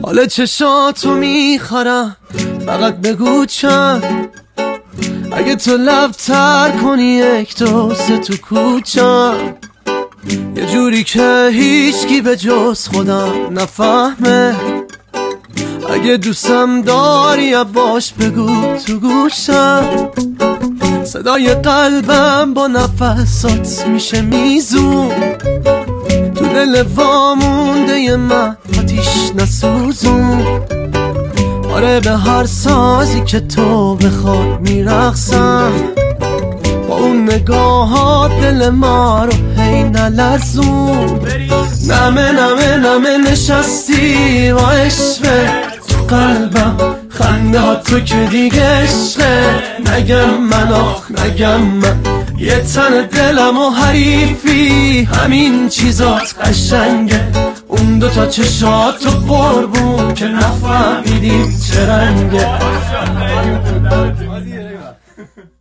حال چشاتو میخورم، فقط بگو چند. اگه تو لب تر کنی یک دو سه تو کوچم، یه جوری که هیچکی به جز خودم نفهمه. اگه دوستم داری باش بگو تو گوشم، صدای قلبم با نفسات میشه میزون. تو دل وامونده من آتیش نسوزون. آره به هر سازی که تو بخوای میرقصم، با اون نگاهات دل ما رو هی نلرزون. نمه نمه نمه نشستی با عشقه تو قلبم، خنده ها تو که دیگه عشقه. نگم من آخ نگم من، یه تن دلم و حریفی، همین چیزات قشنگه. اون دوتا چشات تو قربون که نفهمیدیم چه رنگه.